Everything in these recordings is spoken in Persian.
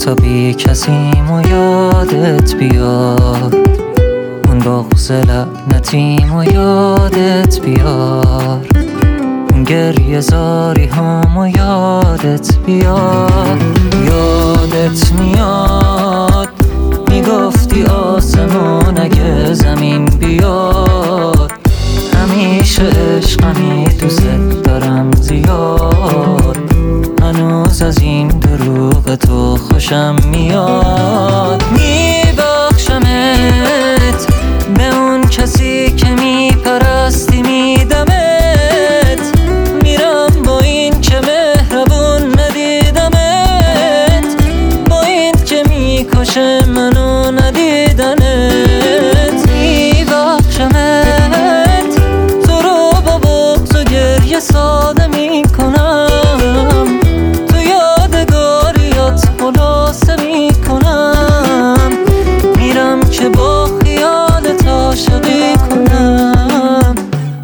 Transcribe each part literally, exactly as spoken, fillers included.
تا بی کسیم و یادت بیاد، اون بغض لعنتیم و یادت بیار، اون گریه زاری هم و یادت بیاد. یادت میاد میگفتی آسمون اگه زمین بیاد، همیشه عشقمی دوست دارم زیاد، هنوز از این دروغ تو خوشم میاد. میبخشمت به اون کسی که میپرستی میدمت، میرم با این که مهربون ندیدمت، با این که میکشه منو ندیدنت. میبخشمت تو رو با بغض و گریه ساده میکنم، تو یادگاریات خلاصه میکنم، میرم که با خیالت عاشقی کنم.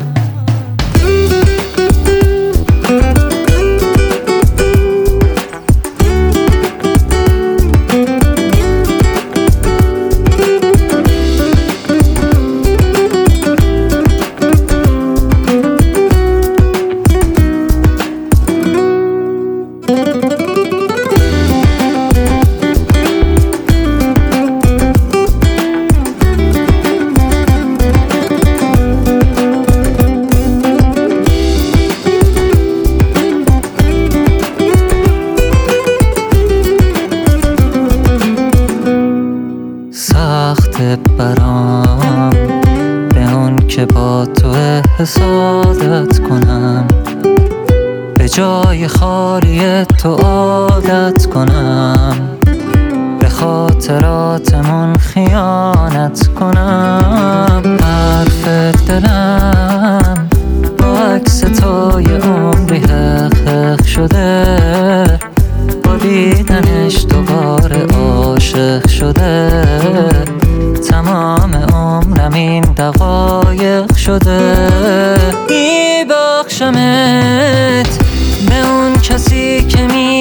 سخت برام به اون که با تو حسادت کنم، به جای خالی تو عادت کنم، به خاطراتمون خیانت کنم. حرف دلم با عکس تو یه عمری حق حق شده، با دیدنش دوباره عاشق شده، تمام عمرم این دقایق شده. میبخشمت به اون کسی که می